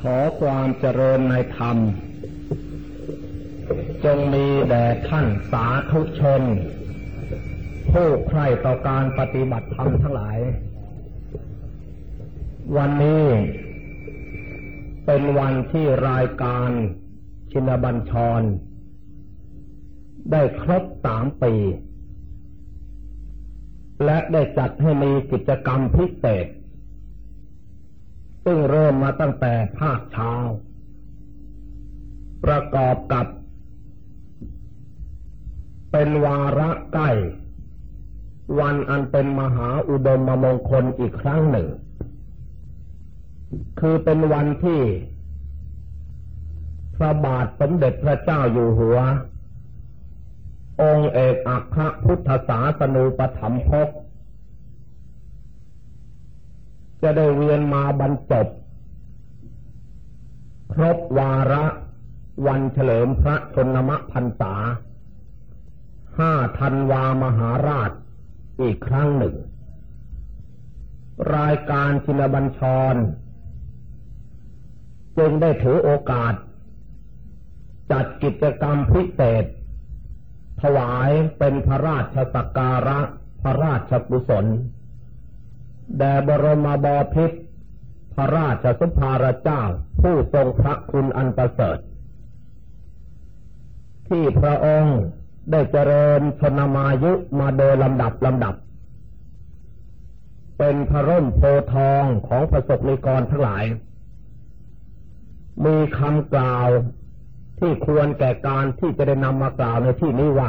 อความเจริญในธรรมจงมีแด่ท่านสาธุชนผู้ใคร่ต่อการปฏิบัติธรรมทั้งหลายวันนี้เป็นวันที่รายการชินบัญชรได้ครบ3 ปีและได้จัดให้มีกิจกรรมพิเศษซึ่งเริ่มมาตั้งแต่ภาคเช้าประกอบกับเป็นวาระใกล้วันอันเป็นมหาอุดมมงคลอีกครั้งหนึ่งคือเป็นวันที่พระบาทสมเด็จพระเจ้าอยู่หัวองค์เอกอัครพุทธศาสนูปถัมภกจะได้เวียนมาบรรจบครบวาระวันเฉลิมพระชนมพรรษา5 ธันวามหาราชอีกครั้งหนึ่งรายการชินบัญชรจึงได้ถือโอกาสจัดกิจกรรมพิเศษถวายเป็นพระราชสักการะพระราชกุศลแด่บรมบพิตรพระราชสมภารเจ้าผู้ทรงพระคุณอันประเสริฐที่พระองค์ได้เจริญชนมายุมาโดยลำดับเป็นพระร่มโพธิ์ทองของประสบนิกรทั้งหลายมีคำกล่าวที่ควรแก่การที่จะได้นำมากล่าวในที่นี้ว่า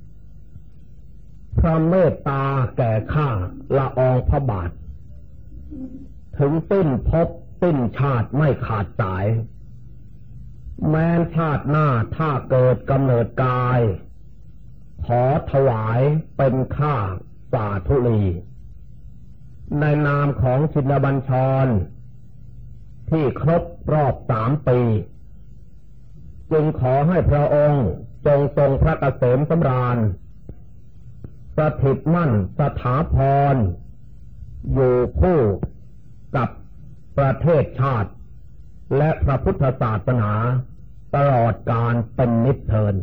พระเมตตาแก่ข้าละอองพระบาทถึงสิ้นภพสิ้นชาติไม่ขาดสายแม้ชาติหน้าถ้าเกิดกำเนิดกายขอถวายเป็นข้าสาธุลีในนามของชินบัญชรที่ครบรอบ3 ปีจึงขอให้พระองค์จงทรงพระเกษมสำราญสถิตมั่นสถาพรอยู่คู่กับประเทศชาติและพระพุทธศาสนาตลอดกาลเป็นนิจเทิน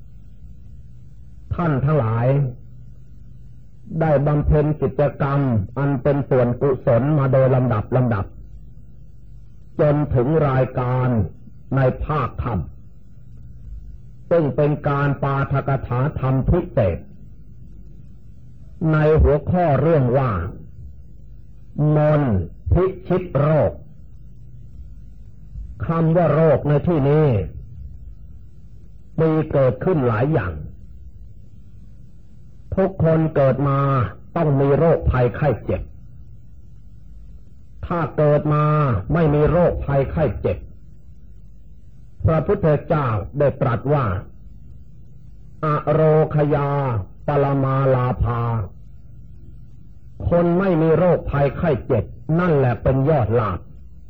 ท่านทั้งหลายได้บำเพ็ญกิจกรรมอันเป็นส่วนกุศลมาโดยลำดับจนถึงรายการในภาคธรรมซึ่งเป็นการปาฐกถาธรรมพิเศษในหัวข้อเรื่องว่ามนต์พิชิตโรคคำว่าโรคในที่นี้มีเกิดขึ้นหลายอย่างทุกคนเกิดมาต้องมีโรคภัยไข้เจ็บถ้าเกิดมาไม่มีโรคภัยไข้เจ็บพระพุทธเจ้าได้ตรัสว่าอโรคยาปรมาลาภาคนไม่มีโรคภัยไข้เจ็บนั่นแหละเป็นยอดลาภ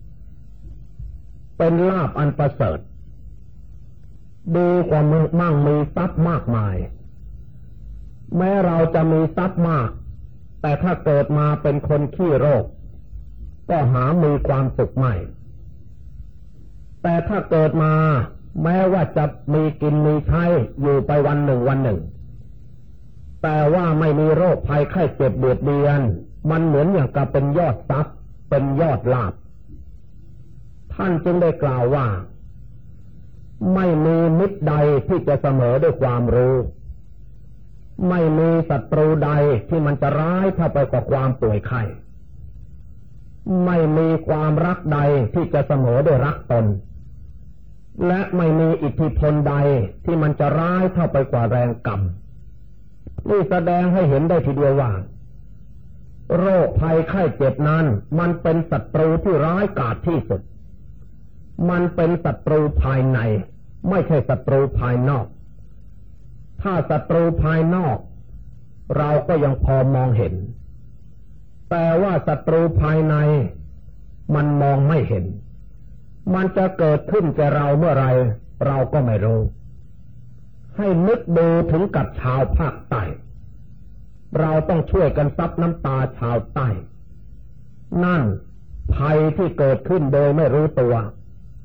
เป็นลาภอันประเสริฐดีกว่ามั่งมีทรัพย์มากมายแม้เราจะมีทรัพย์มากแต่ถ้าเกิดมาเป็นคนขี้โรคก็หามีความสุขไม่แต่ถ้าเกิดมาแม้ว่าจะมีกินมีใช้อยู่ไปวันหนึ่งแต่ว่าไม่มีโรคภัยไข้เจ็บเบียดเบียนมันเหมือนอย่างกับเป็นยอดทรัพย์เป็นยอดลาภท่านจึงได้กล่าวว่าไม่มีมิตรใดที่จะเสมอด้วยความรู้ไม่มีศัตรูใดที่มันจะร้ายเท่าไปกว่าความป่วยไข้ไม่มีความรักใดที่จะเสมอด้วยรักตนและไม่มีอิทธิพลใดที่มันจะร้ายเท่าไปกว่าแรงกรรมนี่แสดงให้เห็นได้ทีเดียวว่าโรคภัยไข้เจ็บนั้นมันเป็นศัตรูที่ร้ายกาจที่สุดมันเป็นศัตรูภายในไม่ใช่ศัตรูภายนอกถ้าศัตรูภายนอกเราก็ยังพอมองเห็นแต่ว่าศัตรูภายในมันมองไม่เห็นมันจะเกิดขึ้นแก่เราเมื่อไรเราก็ไม่รู้ให้นึกดูถึงกับชาวภาคใต้เราต้องช่วยกันซับน้ำตาชาวใต้นั่นภัยที่เกิดขึ้นโดยไม่รู้ตัว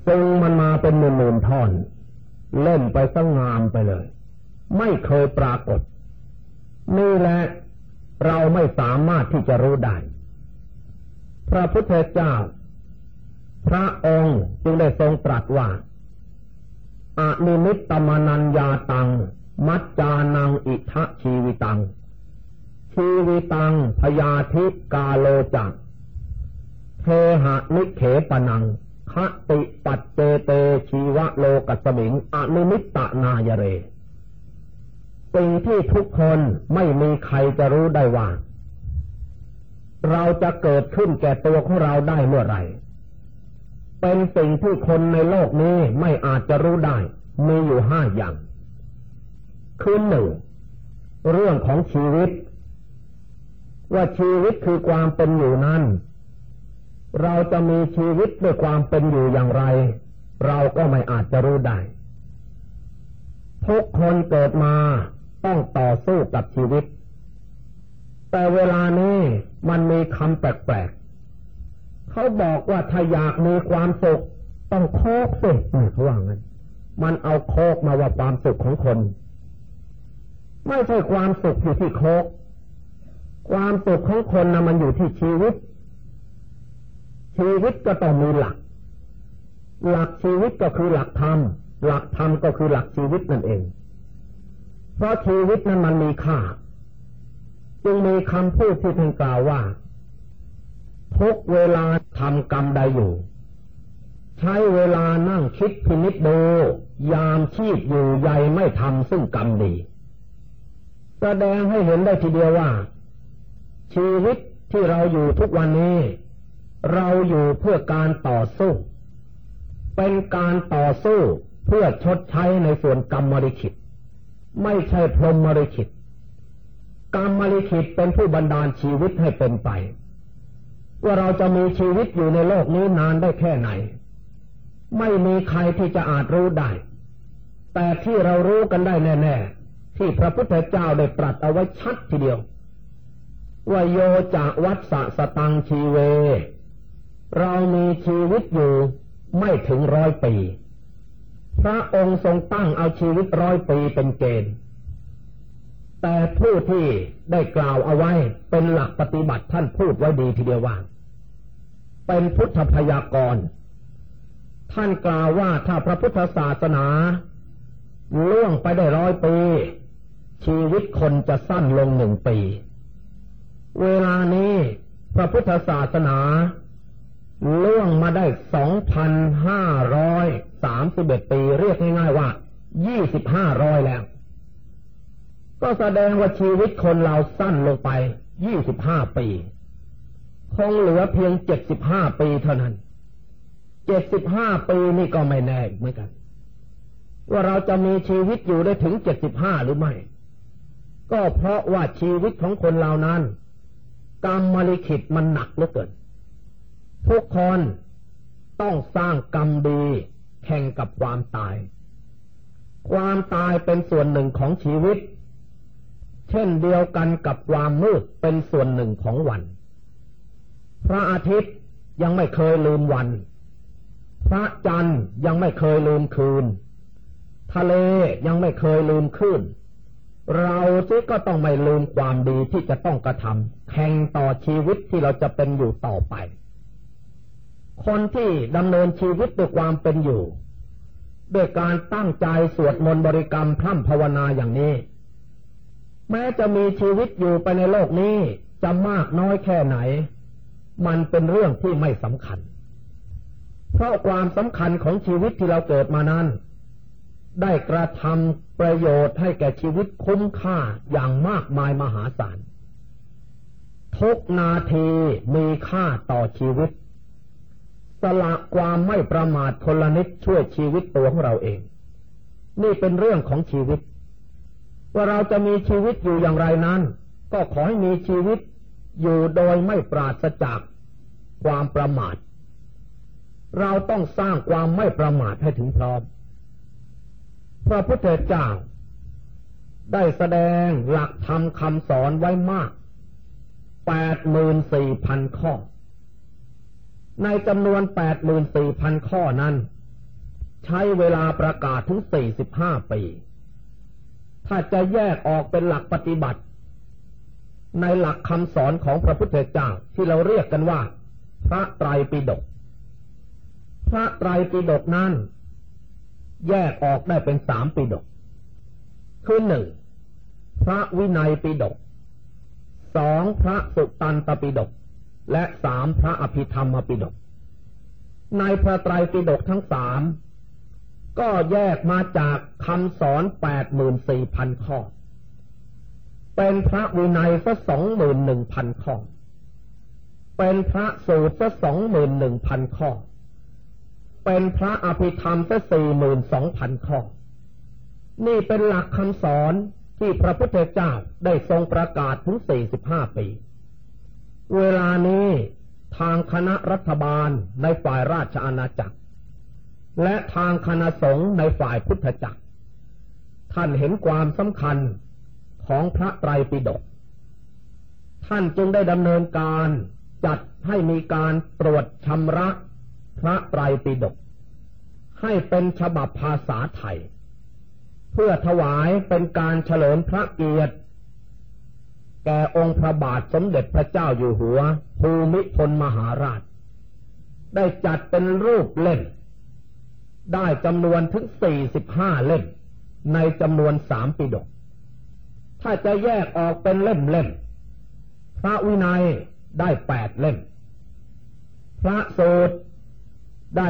จึงมันมาเป็นหมื่นๆท่อนเล่นไปซะงามไปเลยไม่เคยปรากฏนี่แหละเราไม่สามารถที่จะรู้ได้พระพุทธเจ้าพระองค์จึงได้ทรงตรัสว่าอนิมิตตมนัญญาตังมัจจานังอิทะชีวิตังชีวิตังพยาธิกาโลจักเทหะนิเขปนังคติปัจเจเตชีวะโลกัสสมิงอนิมิตตนายเรสิ่งที่ทุกคนไม่มีใครจะรู้ได้ว่าเราจะเกิดขึ้นแก่ตัวของเราได้เมื่อไหร่เป็นสิ่งที่คนในโลกนี้ไม่อาจจะรู้ได้มีอยู่5 อย่างคือ1เรื่องของชีวิตว่าชีวิตคือความเป็นอยู่นั้นเราจะมีชีวิตด้วยความเป็นอยู่อย่างไรเราก็ไม่อาจจะรู้ได้ทุกคนเกิดมาต้องต่อสู้กับชีวิตแต่เวลานี้มันมีคำแปลกๆเขาบอกว่าถ้าอยากมีความสุขต้องโคกสิเขาว่างั้นมันเอาโคกมาว่าความสุขของคนไม่ใช่ความสุขอยู่ที่โคกความสุขของคนนะมันอยู่ที่ชีวิตชีวิตก็ต้องมีหลักชีวิตก็คือหลักธรรมหลักธรรมก็คือหลักชีวิตนั่นเองเพราะชีวิตนั้นมันมีค่าจึงมีคำพูดที่ท่านกล่าวว่าทุกเวลาทำกรรมใดอยู่ใช้เวลานั่งคิดพินิจดูยามชีพอยู่ใยไม่ทำซึ่งกรรมดีแสดงให้เห็นได้ทีเดียวว่าชีวิตที่เราอยู่ทุกวันนี้เราอยู่เพื่อการต่อสู้เป็นการต่อสู้เพื่อชดใช้ในส่วนกรรมลิขิตไม่ใช่พรหมลิขิตกรรมลิขิตเป็นผู้บันดาลชีวิตให้เป็นไปว่าเราจะมีชีวิตอยู่ในโลกนี้นานได้แค่ไหนไม่มีใครที่จะอาจรู้ได้แต่ที่เรารู้กันได้แน่ๆที่พระพุทธเจ้าได้ตรัสเอาไว้ชัดทีเดียวว่าโยจะวัฏสะสตังชีเวเรามีชีวิตอยู่ไม่ถึง100 ปีพระองค์ทรงตั้งเอาชีวิต100 ปีเป็นเกณฑ์แต่ผู้ที่ได้กล่าวเอาไว้เป็นหลักปฏิบัติท่านพูดไว้ดีทีเดียวว่าเป็นพุทธพยากรณ์ท่านกล่าวว่าถ้าพระพุทธศาสนาล่วงไปได้100 ปีชีวิตคนจะสั้นลง1 ปีเวลานี้พระพุทธศาสนาล่วงมาได้ 2,531 ปีเรียกง่ายๆว่า2500แล้วก็แสดงว่าชีวิตคนเราสั้นลงไป25 ปีคงเหลือเพียง75 ปีเท่านั้น75 ปีนี่ก็ไม่แน่เหมือนกันว่าเราจะมีชีวิตอยู่ได้ถึง75หรือไม่ก็เพราะว่าชีวิตของคนเรานั้นกรรมลิขิตมันหนักเหลือเกินทุกคนต้องสร้างกรรมดีแข่งกับความตายความตายเป็นส่วนหนึ่งของชีวิตเช่นเดียวกันกับความมืดเป็นส่วนหนึ่งของวันพระอาทิตย์ยังไม่เคยลืมวันพระจันทร์ยังไม่เคยลืมคืนทะเลยังไม่เคยลืมคลื่นเราซิก็ต้องไม่ลืมความดีที่จะต้องกระทำแข่งต่อชีวิตที่เราจะเป็นอยู่ต่อไปคนที่ดำเนินชีวิตด้วยความเป็นอยู่ด้วยการตั้งใจสวดมนต์บริกรรมพร่ำภาวนาอย่างนี้แม้จะมีชีวิตอยู่ไปในโลกนี้จะมากน้อยแค่ไหนมันเป็นเรื่องที่ไม่สำคัญเพราะความสำคัญของชีวิตที่เราเกิดมานั้นได้กระทำประโยชน์ให้แก่ชีวิตคุ้มค่าอย่างมากมายมหาศาลทุกนาทีมีค่าต่อชีวิตสละความไม่ประมาทคนละนิดช่วยชีวิตตัวของเราเองนี่เป็นเรื่องของชีวิตว่าเราจะมีชีวิตอยู่อย่างไรนั้นก็ขอให้มีชีวิตอยู่โดยไม่ปราศจากความประมาทเราต้องสร้างความไม่ประมาทให้ถึงพร้อมพระพุทธเจ้าได้แสดงหลักธรรมคำสอนไว้มาก 84,000 ข้อในจำนวน 84,000 ข้อนั้นใช้เวลาประกาศถึง45 ปีถ้าจะแยกออกเป็นหลักปฏิบัติในหลักคำสอนของพระพุทธเจ้าที่เราเรียกกันว่าพระไตรปิฎกพระไตรปิฎกนั้นแยกออกได้เป็น3 ปิฎกคือ1พระวินัยปิฎก2พระสุตตันตปิฎกและ3พระอภิธรรมปิฎกในพระไตรปิฎกทั้ง3ก็แยกมาจากคำสอน 84,000 ข้อเป็นพระวินัยซะ 21,000 ข้อเป็นพระสูตรซะ 21,000 ข้อเป็นพระอภิธรรมซะ 42,000 ข้อนี่เป็นหลักคำสอนที่พระพุทธเจ้าได้ทรงประกาศถึง45 ปีเวลานี้ทางคณะรัฐบาลในฝ่ายราชอาณาจักรและทางคณะสงฆ์ในฝ่ายพุทธจักรท่านเห็นความสำคัญของพระไตรปิฎกท่านจึงได้ดำเนินการจัดให้มีการตรวจชำระพระไตรปิฎกให้เป็นฉบับภาษาไทยเพื่อถวายเป็นการเฉลิมพระเกียรติแก่องค์พระบาทสมเด็จพระเจ้าอยู่หัวภูมิพลมหาราชได้จัดเป็นรูปเล่มได้จำนวนถึง45 เล่มในจำนวน3 ปิฎกถ้าจะแยกออกเป็นเล่มพระวินัยได้8 เล่มพระสูตรได้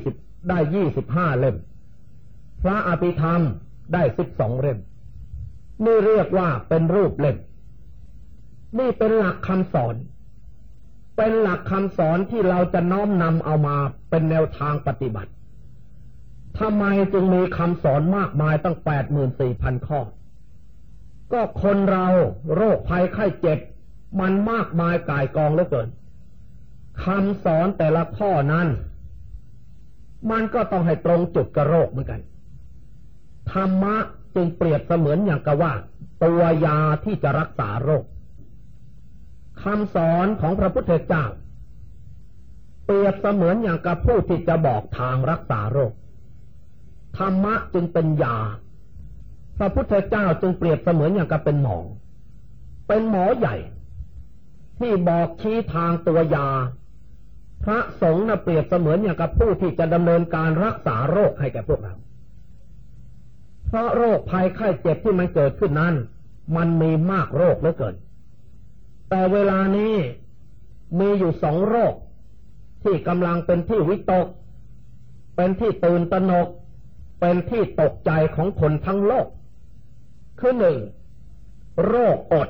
25 เล่มพระอภิธรรมได้12 เล่มนี่เรียกว่าเป็นรูปเล่มนี่เป็นหลักคำสอนเป็นหลักคำสอนที่เราจะน้อมนำเอามาเป็นแนวทางปฏิบัติทำไมจึงมีคำสอนมากมายตั้ง 84,000 ข้อก็คนเราโรคภัยไข้เจ็บมันมากมายก่ายกองเหลือเกินคำสอนแต่ละข้อนั้นมันก็ต้องให้ตรงจุดกับโรคเหมือนกันธรรมะจึงเปรียบเสมือนอย่างกับว่าตัวยาที่จะรักษาโรคคำสอนของพระพุทธเจ้าเปรียบเสมือนอย่างกับผู้ที่จะบอกทางรักษาโรคธรรมะจึงเป็นยาพระพุทธเจ้าจึงเปรียบเสมือนอย่างกับเป็นหมอใหญ่ที่บอกชี้ทางตัวยาพระสงฆ์น่ะเปรียบเสมือนอย่างกับผู้ที่จะดำเนินการรักษาโรคให้แก่พวกเราเพราะโรคภัยไข้เจ็บที่มันเกิดขึ้นนั้นมันมีมากโรคเหลือเกินแต่เวลานี้มีอยู่2 โรคที่กำลังเป็นที่วิตกเป็นที่ตื่นตระหนกเป็นที่ตกใจของคนทั้งโลกคือ1โรคอด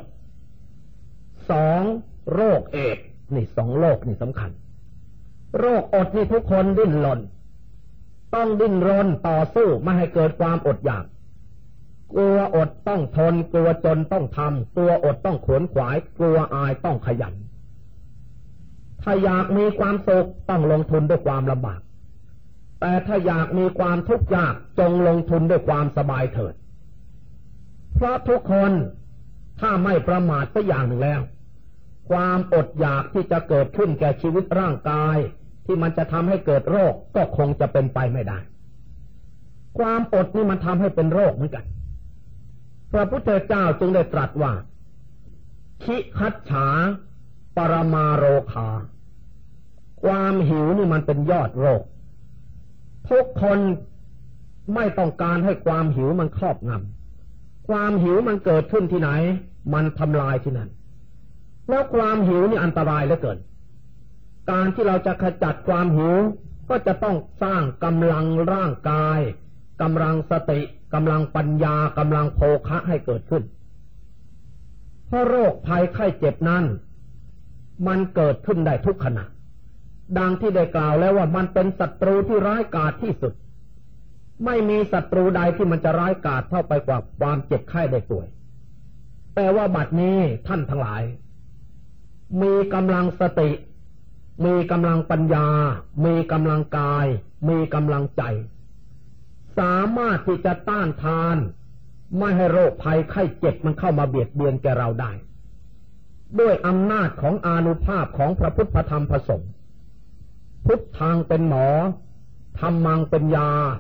2โรคเอดส์นี่2 โรคนี่สำคัญโรคอดนี่ทุกคนดิ้นรนต้องดิ้นรนต่อสู้ไม่ให้เกิดความอดอยากกลัวอดต้องทนกลัวจนต้องทำกลัวอดต้องขวนขวายกลัวอายต้องขยันถ้าอยากมีความสุขต้องลงทุนด้วยความลำบากแต่ถ้าอยากมีความทุกข์ยากจงลงทุนด้วยความสบายเถิดเพราะทุกคนถ้าไม่ประมาทสักอย่างหนึ่งแล้วความอดอยากที่จะเกิดขึ้นแก่ชีวิตร่างกายที่มันจะทำให้เกิดโรคก็คงจะเป็นไปไม่ได้ความอดนี่มันทำให้เป็นโรคเหมือนกันพระพุทธเจ้าจึงได้ตรัสว่าคิคัจฉาปรมาโรคาความหิวนี่มันเป็นยอดโรคทุกคนไม่ต้องการให้ความหิวมันครอบงำความหิวมันเกิดขึ้นที่ไหนมันทำลายที่นั่นแล้วความหิวนี่อันตรายเหลือเกินการที่เราจะขจัดความหิวก็จะต้องสร้างกำลังร่างกายกำลังสติกำลังปัญญากำลังโภคะให้เกิดขึ้นเพราะโรคภัยไข้เจ็บนั้นมันเกิดขึ้นได้ทุกขณะดังที่ได้กล่าวแล้วว่ามันเป็นศัตรูที่ร้ายกาจที่สุดไม่มีศัตรูใดที่มันจะร้ายกาจเท่าไปกว่าความเจ็บไข้ได้ป่วยแต่ว่าบัดนี้ท่านทั้งหลายมีกำลังสติมีกำลังปัญญามีกำลังกายมีกำลังใจสามารถที่จะต้านทานไม่ให้โรคภัยไข้เจ็บมันเข้ามาเบียดเบียนแก่เราได้ด้วยอำนาจของอานุภาพของพระพุทธธรรมพระสงฆ์พุทธังเป็นหมอธัมมังเป็นยา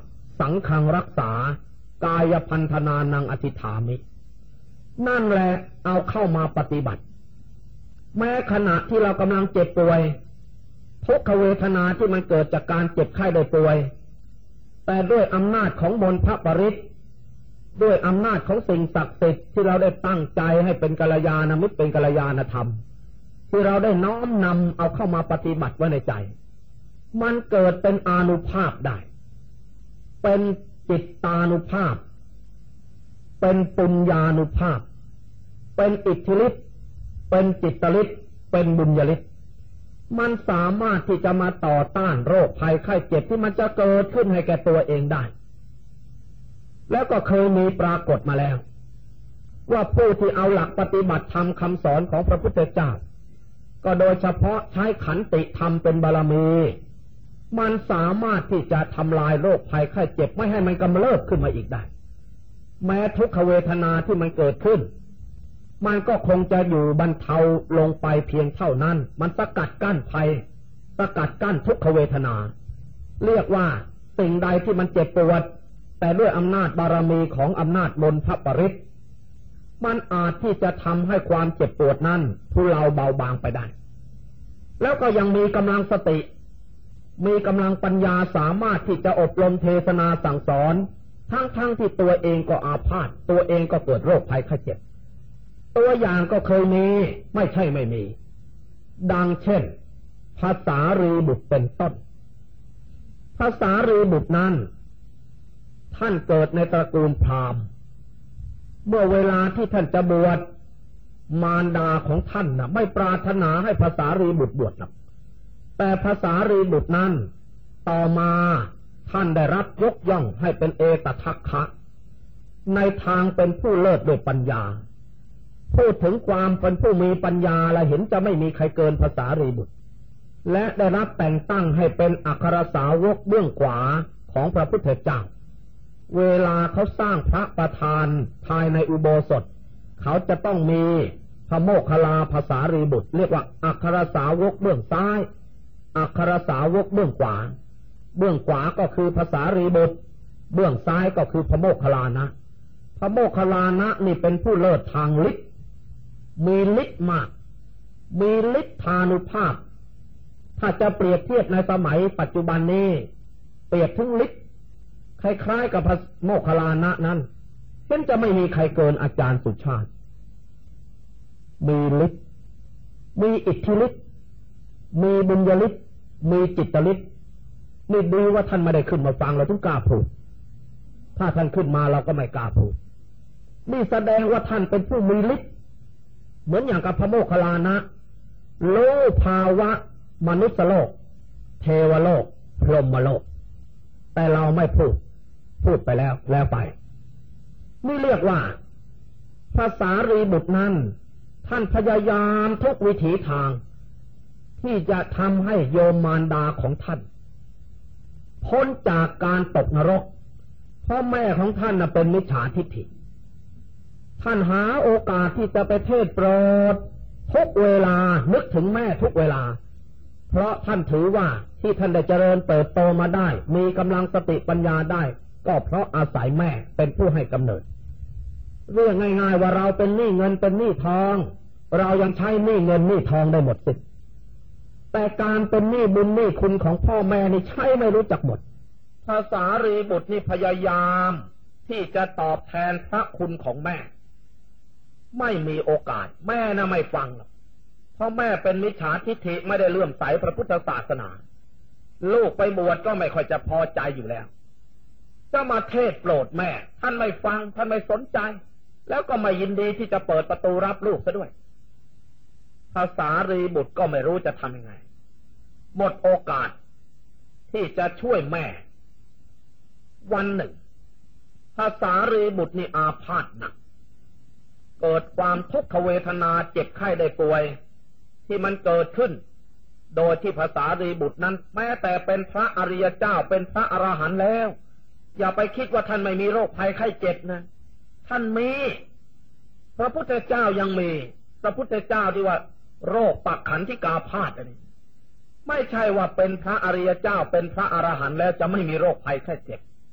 สังฆังรักษากายพันธนานังอธิฐามินั่นแหละเอาเข้ามาปฏิบัติแม้ขณะที่เรากำลังเจ็บป่วยทุกขเวทนาที่มันเกิดจากการเจ็บไข้ได้ป่วยแต่ด้วยอำนาจของมนต์พระปริตด้วยอำนาจของสิ่งศักดิ์สิทธิ์ที่เราได้ตั้งใจให้เป็นกัลยาณมิตรเป็นกัลยาณธรรมที่เราได้น้อมนำเอาเข้ามาปฏิบัติไว้ในใจมันเกิดเป็นอานุภาพได้เป็นจิตตานุภาพเป็นปุญญานุภาพเป็นอิทธิฤทธิ์เป็นจิตฤทธิ์เป็นบุญญฤทธิ์มันสามารถที่จะมาต่อต้านโรคภัยไข้เจ็บที่มันจะเกิดขึ้นให้แก่ตัวเองได้แล้วก็เคยมีปรากฏมาแล้วว่าผู้ที่เอาหลักปฏิบัติธรรมคำสอนของพระพุทธเจ้าก็โดยเฉพาะใช้ขันติธรรมเป็นบารมีมันสามารถที่จะทำลายโรคภัยไข้เจ็บไม่ให้มันกำเริบขึ้นมาอีกได้แม้ทุกขเวทนาที่มันเกิดขึ้นมันก็คงจะอยู่บรรเทาลงไปเพียงเท่านั้นมันสกัดกั้นภัยสกัดกั้นทุกขเวทนาเรียกว่าสิ่งใดที่มันเจ็บปวดแต่ด้วยอำนาจบารมีของอำนาจมนต์พระปริตมันอาจที่จะทำให้ความเจ็บปวดนั้นทุเลาเบาบางไปได้แล้วก็ยังมีกำลังสติมีกำลังปัญญาสามารถที่จะอบรมเทศนาสั่งสอนทั้งที่ตัวเองก็อาพาธตัวเองก็เกิดโรคภัยไข้เจ็บตัวอย่างก็เคยมีไม่ใช่ไม่มีดังเช่นภาษารีบุตรเป็นต้นภาษารีบุตรนั้นท่านเกิดในตระกูลพราหมณ์เมื่อเวลาที่ท่านจะบวชมารดาของท่านไม่ปรารถนาให้ภาษารีบุตรบวชหรอกแต่ภาษารีบุตรนั้นต่อมาท่านได้รับยกย่องให้เป็นเอตทัคคะในทางเป็นผู้เลิศด้วยปัญญาพูดถึงความเป็นผู้มีปัญญาและเห็นจะไม่มีใครเกินภาษารีบุตรและได้รับแต่งตั้งให้เป็นอัครสาวกเบื้องขวาของพระพุทธเจ้าเวลาเขาสร้างพระประธานภายในอุโบสถเขาจะต้องมีพระโมคคัลลาภาษารีบุตรเรียกว่าอัครสาวกเบื้องซ้ายอัครสาวกเบื้องขวาเบื้องขวาก็คือภาษารีบุตรเบื้องซ้ายก็คือพระโมคคัลลานะพระโมคคัลลานะนี่เป็นผู้เลิศทางฤทธิ์มีฤทธิ์มากมีฤทธานุภาพถ้าจะเปรียบเทียบในสมัยปัจจุบันนี้เปรียบถึงฤทธิ์คล้ายๆกับพระโมคคัลลานะนั้นซึ่งจะไม่มีใครเกินอาจารย์สุชาติมีฤทธิ์มีอิทธิฤทธิ์มีบุญญฤทธิ์มีจิตฤทธิ์นี่ดูว่าท่านไม่ได้ขึ้นมาฟังเราถึงกล้าพูดถ้าท่านขึ้นมาเราก็ไม่กล้าพูดนี่แสดงว่าท่านเป็นผู้มีฤทธิ์เหมือนอย่างกับพระโมคคัลลานะรู้ภาวะมนุษย์โลกเทวโลกพรหมโลกแต่เราไม่พูดไปแล้วไปนี่เรียกว่าภาษารีบุตรนั้นท่านพยายามทุกวิถีทางที่จะทำให้โยมมารดาของท่านพ้นจากการตกนรกเพราะแม่ของท่านเป็นมิจฉาทิฏฐิท่านหาโอกาสที่จะไปเทศน์โปรดทุกเวลานึกถึงแม่ทุกเวลาเพราะท่านถือว่าที่ท่านได้เจริญเติบโตมาได้มีกำลังสติปัญญาได้ก็เพราะอาศัยแม่เป็นผู้ให้กำเนิดเรื่องง่ายๆว่าเราเป็นหนี้เงินเป็นหนี้ทองเรายังใช้หนี้เงินหนี้ทองได้หมดสิ้นแต่การเป็นหนี้บุญหนี้คุณของพ่อแม่นี่ใช้ไม่รู้จักหมดภาษารีบุตรนี่พยายามที่จะตอบแทนพระคุณของแม่ไม่มีโอกาสแม่น่ะไม่ฟังเพราะแม่เป็นมิจฉาทิฏฐิไม่ได้เลื่อมใสพระพุทธศาสนาลูกไปบวชก็ไม่ค่อยจะพอใจอยู่แล้วจะมาเทศโปรดแม่ท่านไม่ฟังท่านไม่สนใจแล้วก็ไม่ยินดีที่จะเปิดประตูรับลูกซะด้วยภาษารีบุตรก็ไม่รู้จะทำยังไงหมดโอกาสที่จะช่วยแม่วันหนึ่งภาษารีบุตรนี่อาพาธหนักเกิดความทุกขเวทนาเจ็บไข้ได้ป่วยที่มันเกิดขึ้นโดยที่ภาษารีบุตรนั้นแม้แต่เป็นพระอริยเจ้าเป็นพระอรหันต์แล้วอย่าไปคิดว่าท่านไม่มีโรคภัยไข้เจ็บนะท่านมีพระพุทธเจ้ายังมีพระพุทธเจ้าที่ว่าโรคปักขันธิกาพาธอันนี้ไม่ใช่ว่าเป็นพระอริยเจ้าเป็นพระอรหันต์แล้วจะไม่มีโรคภัยไข้เจ็บ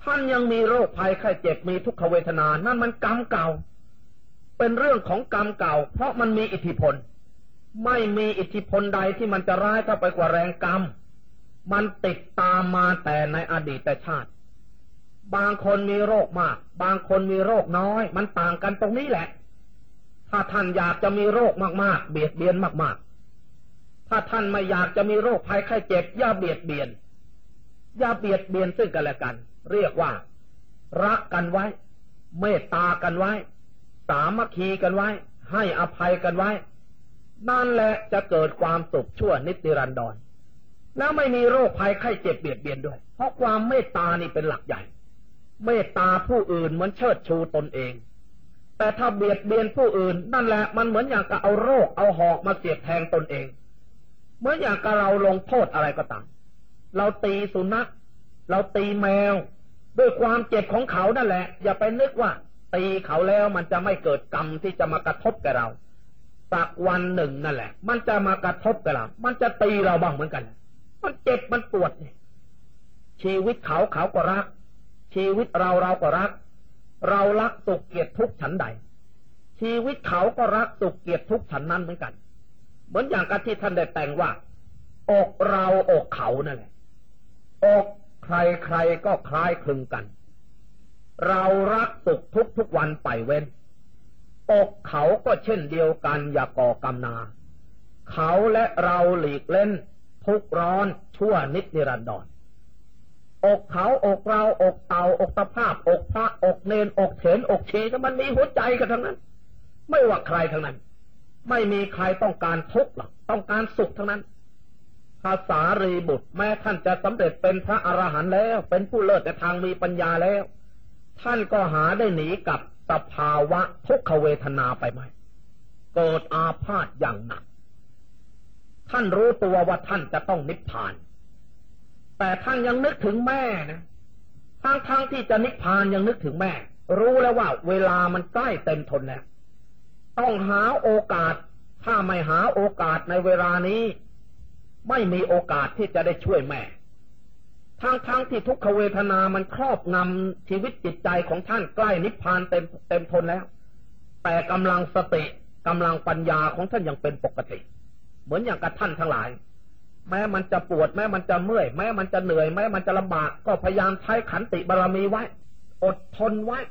ท่านยังมีโรคภัยไข้เจ็บมีทุกขเวทนานั่นมันกรรมเก่าเป็นเรื่องของกรรมเก่าเพราะมันมีอิทธิพลไม่มีอิทธิพลใดที่มันจะร้ายเข้าไปกว่าแรงกรรมมันติดตามมาแต่ในอดีตชาติบางคนมีโรคมากบางคนมีโรคน้อยมันต่างกันตรงนี้แหละถ้าท่านอยากจะมีโรคมากๆเบียดเบียนมากๆถ้าท่านไม่อยากจะมีโรคภัยไข้เจ็บอย่าเบียดเบียนซึ่งกันและกันเรียกว่ารักกันไว้เมตตากันไว้สามัคคีกันไว้ให้อภัยกันไว้นั่นแหละจะเกิดความสุขชั่วนิรันดรแล้วไม่มีโรคภัยไข้เจ็บเบียดเบียนด้วยเพราะความเมตตานี่เป็นหลักใหญ่เมตตาผู้อื่นเหมือนเชิดชูตนเองแต่ถ้าเบียดเบียนผู้อื่นนั่นแหละมันเหมือนอย่างกับเอาโรคเอาหอกมาเสียบแทงตนเองเหมือนอย่างกับเราลงโทษอะไรก็ตามเราตีสุนัขเราตีแมวด้วยความเจ็บของเขานั่นแหละอย่าไปนึกว่าตีเขาแล้วมันจะไม่เกิดกรรมที่จะมากระทบกับเราสักวันหนึ่งนั่นแหละมันจะมากระทบกับเรามันจะตีเราบ้างเหมือนกันมันเจ็บมันปวดชีวิตเขาก็รักชีวิตเราก็รักเรารักสุขเกลียดทุกข์ฉันใดชีวิตเขาก็รักสุขเกลียดทุกข์ฉันนั้นเหมือนกันเหมือนอย่างกับที่ท่านได้แต่งว่าอกเราอกเขานั่นแหละอกใครก็คล้ายคลึงกันเรารักสุขทุกวันไปเว้นอกเขาก็เช่นเดียวกันอย่าก่อกรรมนาเขาและเราหลีกเล่นทุกร้อนชั่วนิรันดรอกเขาอกเราอกเต่าอกตะภาพอกพระอกเนรอกเถรอกชีก็มันมีหัวใจกันทั้งนั้นไม่ว่าใครทั้งนั้นไม่มีใครต้องการทุกข์หรอกต้องการสุขทั้งนั้นภาษารีบุตรแม้ท่านจะสำเร็จเป็นพระอรหันต์แล้วเป็นผู้เลิศในทางมีปัญญาแล้วท่านก็หาได้หนีกับสภาวะทุกขเวทนาไปไหมเกิดอาพาธอย่างหนักท่านรู้ตัวว่าท่านจะต้องนิพพานแต่ท่านยังนึกถึงแม่นะทั้งที่จะนิพพานยังนึกถึงแม่รู้แล้วว่าเวลามันใกล้เต็มทนแล้วต้องหาโอกาสถ้าไม่หาโอกาสในเวลานี้ไม่มีโอกาสที่จะได้ช่วยแม่ทั้งที่ทุกขเวทนามันครอบงำชีวิตจิตใจของท่านใกล้นิพพานเต็มทนแล้วแต่กำลังสติกำลังปัญญาของท่านยังเป็นปกติเหมือนอย่างกับท่านทั้งหลายแม้มันจะปวดแม้มันจะเมื่อยแม้มันจะเหนื่อยแม้มันจะลำบากก็พยายามใช้ขันติบารมีไว้อดทนไว้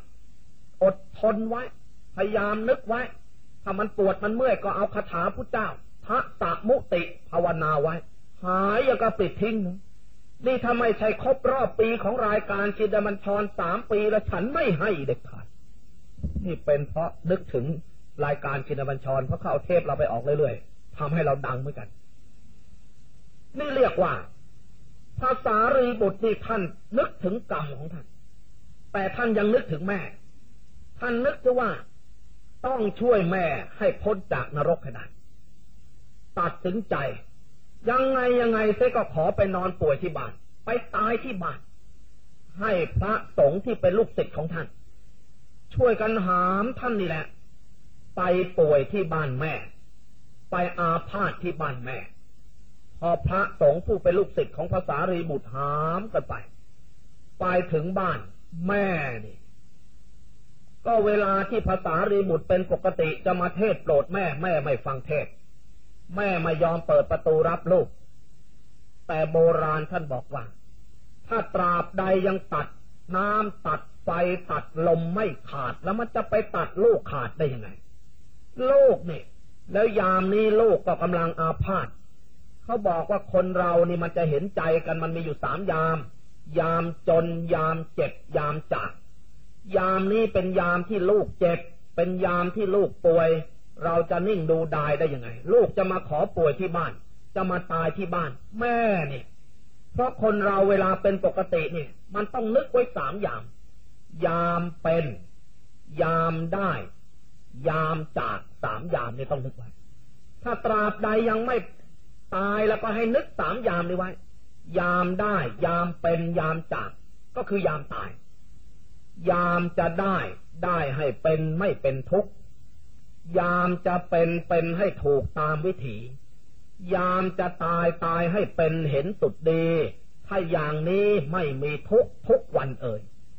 พยายามนึกไว้ถ้ามันปวดมันเมื่อยก็เอาคาถาพุทธเจ้าทะสะมุติภาวนาไว้หายอย่างกับปิดทิ้งนี่ถ้าไม่ใช่ครบรอบปีของรายการจินดามัญชร3 ปีแล้วฉันไม่ให้เด็ดขาดนี่เป็นเพราะนึกถึงรายการจินดามัญชรเพราะเขาเอาเทปเราไปออกเรื่อยๆทำให้เราดังเหมือนกันนี่เรียกว่าภาษารีบุตรที่ท่านนึกถึงกรรมของท่านแต่ท่านยังนึกถึงแม่ท่านนึกว่าต้องช่วยแม่ให้พ้นจากนรกให้ได้ตัดสินใจยังไงเสียก็ขอไปนอนป่วยที่บ้านไปตายที่บ้านให้พระสงฆ์ที่เป็นลูกศิษย์ของท่านช่วยกันหามท่านนี่แหละไปป่วยที่บ้านแม่ไปอาพาธที่บ้านแม่พอพระสงฆ์ผู้เป็นลูกศิษย์ของภาษารีบุตรหามกันไปถึงบ้านแม่นี่ก็เวลาที่ภาษารีบุตรเป็นปกติจะมาเทศโปรดแม่ไม่ฟังเทศแม่ไม่ยอมเปิดประตูรับลูกแต่โบราณท่านบอกว่าถ้าตราบใดยังตัดน้ำตัดไฟตัดลมไม่ขาดแล้วมันจะไปตัดลูกขาดได้ยังไงลูกนี่แล้วยามนี้ลูกก็กำลังอาพาธเขาบอกว่าคนเรานี่มันจะเห็นใจกันมันมีอยู่3 ยามยามจนยามเจ็บยามจากยามนี้เป็นยามที่ลูกเจ็บเป็นยามที่ลูกป่วยเราจะนิ่งดูดายได้ยังไงลูกจะมาขอป่วยที่บ้านจะมาตายที่บ้านแม่นี่เพราะคนเราเวลาเป็นปกตินี่มันต้องนึกไว้3 ยามยามเป็นยามได้ยามจาก3 ยามนี่ต้องนึกไว้ถ้าตราบใดยังไม่ตายแล้วก็ให้นึก3 ยามนี้ไว้ยามได้ยามเป็นยามจากก็คือยามตายยามจะได้ให้เป็นไม่เป็นทุกข์ยามจะเป็นให้ถูกตามวิถียามจะตายให้เป็นเห็นสุดดีถ้าอย่างนี้ไม่มีทุกวัน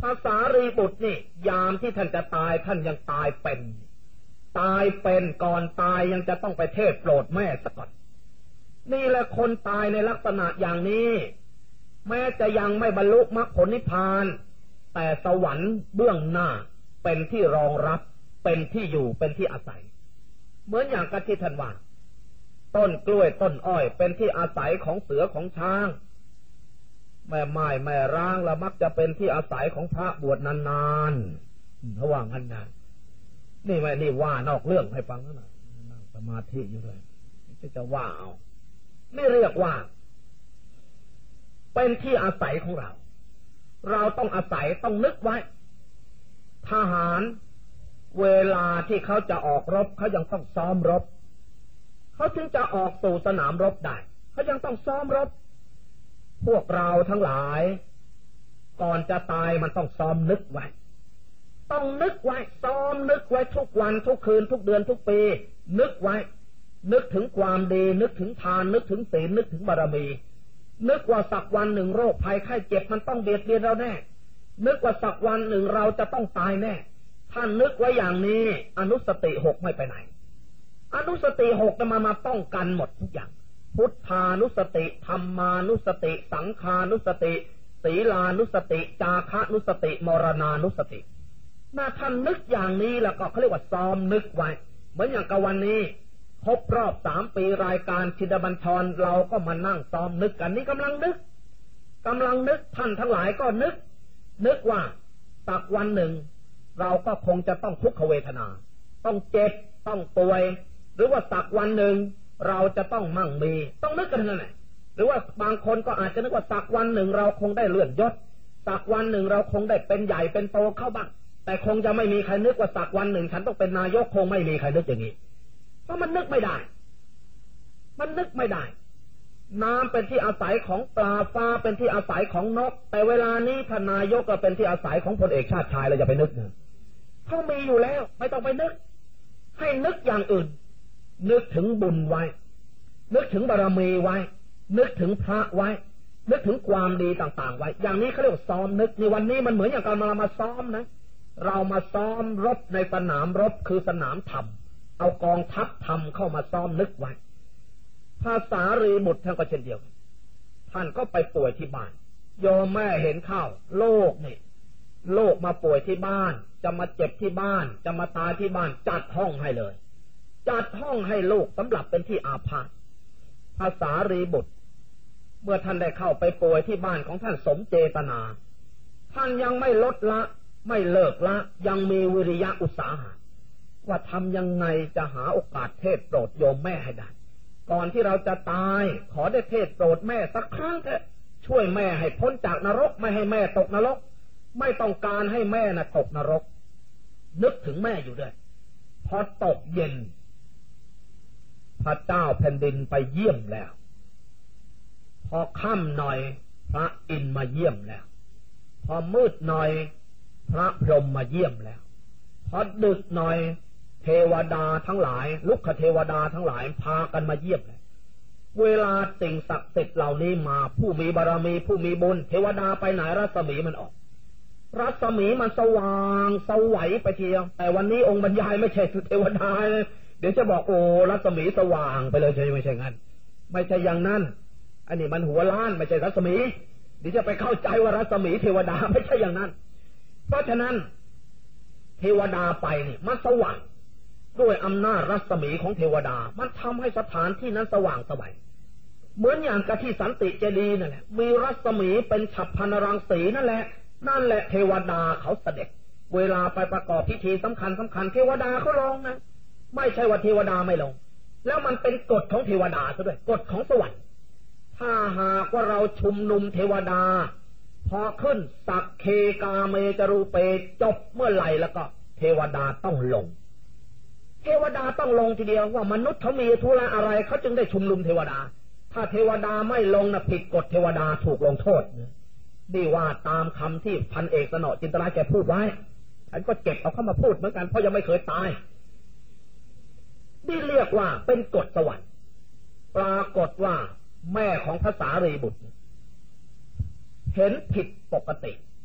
ภาษารีบุตรนี่ยามที่ท่านจะตายท่านยังตายเป็นก่อนตายยังจะต้องไปเทศโปรดแม่ซะก่อนนี่แหละคนตายในลักษณะอย่างนี้แม้จะยังไม่บรรลุมรรคผลนิพพานแต่สวรรค์เบื้องหน้าเป็นที่รองรับเป็นที่อยู่เป็นที่อาศัยเหมือนอย่างกับที่ท่านว่าต้นกล้วยต้นอ้อยเป็นที่อาศัยของเสือของช้างแม่ไม้แม่ร้างละมักจะเป็นที่อาศัยของพระบวชนานๆระหว่างนั้นนะนี่ไม่นี่ว่านอกเรื่องให้ฟังนะนั่งสมาธิอยู่เลยจะว่าเอาไม่เรียกว่าเป็นที่อาศัยของเราต้องอาศัยต้องนึกไว้ทหารเวลาที่เขาจะออกรบเขายังต้องซ้อมรบเขาถึงจะออกสู่สนามรบได้เขายังต้องซ้อมรบพวกเราทั้งหลายก่อนจะตายมันต้องซ้อมนึกไว้ต้องนึกไว้ซ้อมนึกไว้ทุกวันทุกคืนทุกเดือนทุกปีนึกไว้นึกถึงความดีนึกถึงทานนึกถึงศีลนึกถึงบารมีนึกว่าสักวันหนึ่งโรคภัยไข้เจ็บมันต้องเบียดเบียนเราแน่นึกว่าสักวันหนึ่งเราจะต้องตายแน่ท่านนึกไว้อย่างนี้อนุสติ6ไม่ไปไหนอนุสติ6จะมาป้องกันหมดทุกอย่างพุทธานุสติธรรมานุสติสังฆานุสติศีลานุสติจาคะนุสติมรณานุสติถ้าท่านนึกอย่างนี้แล้วก็เขาเรียกว่าซ้อมนึกไว้เหมือนอย่างกับวันนี้ครบรอบ3 ปีรายการชินบัญชรเราก็มานั่งซ้อมนึกกันนี่กำลังนึกท่านทั้งหลายก็นึกว่าสักวันหนึ่งเราก็คงจะต้องทุกขเวทนาต้องเจ็บต้องป่วยหรือว่าสักวันหนึ่งเราจะต้องมั่งมีต้องนึกกันนั่นแหละหรือว่าบางคนก็อาจจะนึกว่าสักวันหนึ่งเราคงได้เลื่อนยศสักวันหนึ่งเราคงได้เป็นใหญ่เป็นโตเข้าบ้างแต่คงจะไม่มีใครนึกว่าสักวันหนึ่งฉันต้องเป็นนายกคงไม่มีใครนึกอย่างนี้เพราะมันนึกไม่ได้น้ำเป็นที่อาศัยของปลาฟ้าเป็นที่อาศัยของนกแต่เวลานี้ท่านนายกก็เป็นที่อาศัยของพลเอกชาติชายเราอย่าไปนึกนะเขามีอยู่แล้วไม่ต้องไปนึกให้นึกอย่างอื่นนึกถึงบุญไว้นึกถึงบารมีไว้นึกถึงพระไว้นึกถึงความดีต่างๆไว้อย่างนี้เขาเรียกว่าซ้อมนึกในวันนี้มันเหมือนอย่างการมาซ้อมนะเรามาซ้อมรบในสนามรบคือสนามธรรมเอากองทัพธรรมเข้ามาซ้อมนึกไว้ภาษารีบุตรท่านก็เช่นเดียวกันท่านก็ไปป่วยที่บ้านโยมแม่เห็นเข้าโรคมาป่วยที่บ้านจะมาเจ็บที่บ้านจะมาตายที่บ้านจัดห้องให้เลยจัดห้องให้ลูกสำหรับเป็นที่อาภาษภาษารีบุตรเมื่อท่านได้เข้าไปป่วยที่บ้านของท่านสมเจตนาท่านยังไม่ลดละไม่เลิกละยังมีวิริยะอุตสาหะว่าทำยังไงจะหาโอกาสเทศโปรดโยมแม่ให้ได้ก่อนที่เราจะตายขอได้เทศโปรดแม่สักครั้งเถอะช่วยแม่ให้พ้นจากนรกไม่ให้แม่ตกนรกไม่ต้องการให้แม่น่ะตกนรกนึกถึงแม่อยู่ด้วยพอตกเย็นพระเจ้าแผ่นดินไปเยี่ยมแล้วพอค่ำหน่อยพระอินทร์มาเยี่ยมแล้วพอมืดหน่อยพระพรหมมาเยี่ยมแล้วพอดึกหน่อยเทวดาทั้งหลายลุกขเทวดาทั้งหลายพากันมาเยี่ยมเวลาสิ่งศักดิ์สิทธิ์เหล่านี้มาผู้มีบารมีผู้มีบุญเทวดาไปไหนรัศมีมันออกรัศมีมันสว่างสวัยไปทีเดียวแต่วันนี้องค์บรรยายไม่ใช่เทวดาเลยเดี๋ยวจะบอกโอ้รัศมีสว่างไปเลยใช่ไม่ใช่งั้นไม่ใช่อย่างนั้นอันนี้มันหัวล้านไม่ใช่รัศมีเดี๋ยวจะไปเข้าใจว่ารัศมีเทวดาไม่ใช่อย่างนั้นเพราะฉะนั้นเทวดาไปนี่มันสว่างด้วยอำนาจรัศมีของเทวดามันทำให้สถานที่นั้นสว่างสวัยเหมือนอย่างกับที่สันติเจดีย์นั่นแหละมีรัศมีเป็นฉัพพนรังสีนั่นแหละเทวดาเขาเสด็จเวลาไปประกอบพิธีสำคัญเทวดาเขาลงนะไม่ใช่ว่าเทวดาไม่ลงแล้วมันเป็นกฎของเทวดาซะด้วยกฎของสวรรค์ถ้าหากว่าเราชุมนุมเทวดาพอขึ้นสักเคกาเมจรูเปจบเมื่อไหร่แล้วก็เทวดาต้องลงทีเดียวว่ามนุษย์เขามีธุระอะไรเขาจึงได้ชุมนุมเทวดาถ้าเทวดาไม่ลงนะผิดกฎเทวดาถูกลงโทษดีว่าตามคำที่พันเอกสนอจินตราแกพูดไว้ฉันก็เก็บเอาเข้ามาพูดเหมือนกันเพราะยังไม่เคยตายนี่เรียกว่าเป็นกฎสวรรค์ปรากฏว่าแม่ของพระสารีบุตรเห็นผิดปกติ